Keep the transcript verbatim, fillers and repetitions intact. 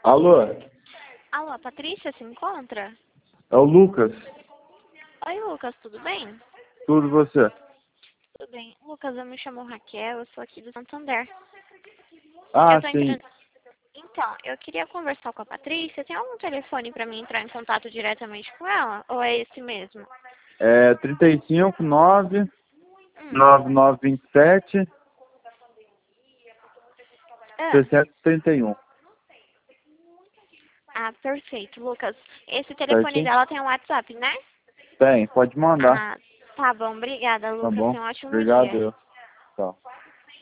Alô? Alô, a Patrícia se encontra? É o Lucas. Oi, Lucas, tudo bem? Tudo você? Tudo bem. Lucas, eu me chamo Raquel, eu sou aqui do Santander. Ah, Eu tô sim. entrando... Então, eu queria conversar com a Patrícia. Tem algum telefone pra mim entrar em contato diretamente com ela? Ou é esse mesmo? É trinta e cinco, nove, Hum. nove nove vinte e sete, Ah, seiscentos e trinta e um. ah, perfeito, Lucas. Esse telefone Certinho? dela tem um WhatsApp, né? Tem, pode mandar. Ah, tá bom. Obrigada, Tá Lucas. bom? Tenha um ótimo Obrigado, dia. eu. Tchau.